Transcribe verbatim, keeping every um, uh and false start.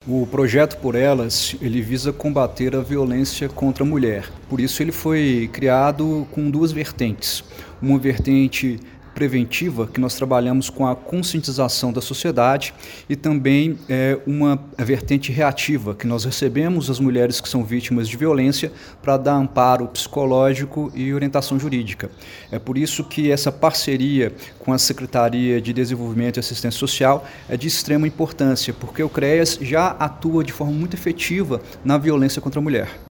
O projeto Por Elas, ele visa combater a violência contra a mulher. Por isso ele foi criado com duas vertentes. Uma vertente preventiva, que nós trabalhamos com a conscientização da sociedade, e também é, uma vertente reativa, que nós recebemos as mulheres que são vítimas de violência para dar amparo psicológico e orientação jurídica. É por isso que essa parceria com a Secretaria de Desenvolvimento e Assistência Social é de extrema importância, porque o CREAS já atua de forma muito efetiva na violência contra a mulher.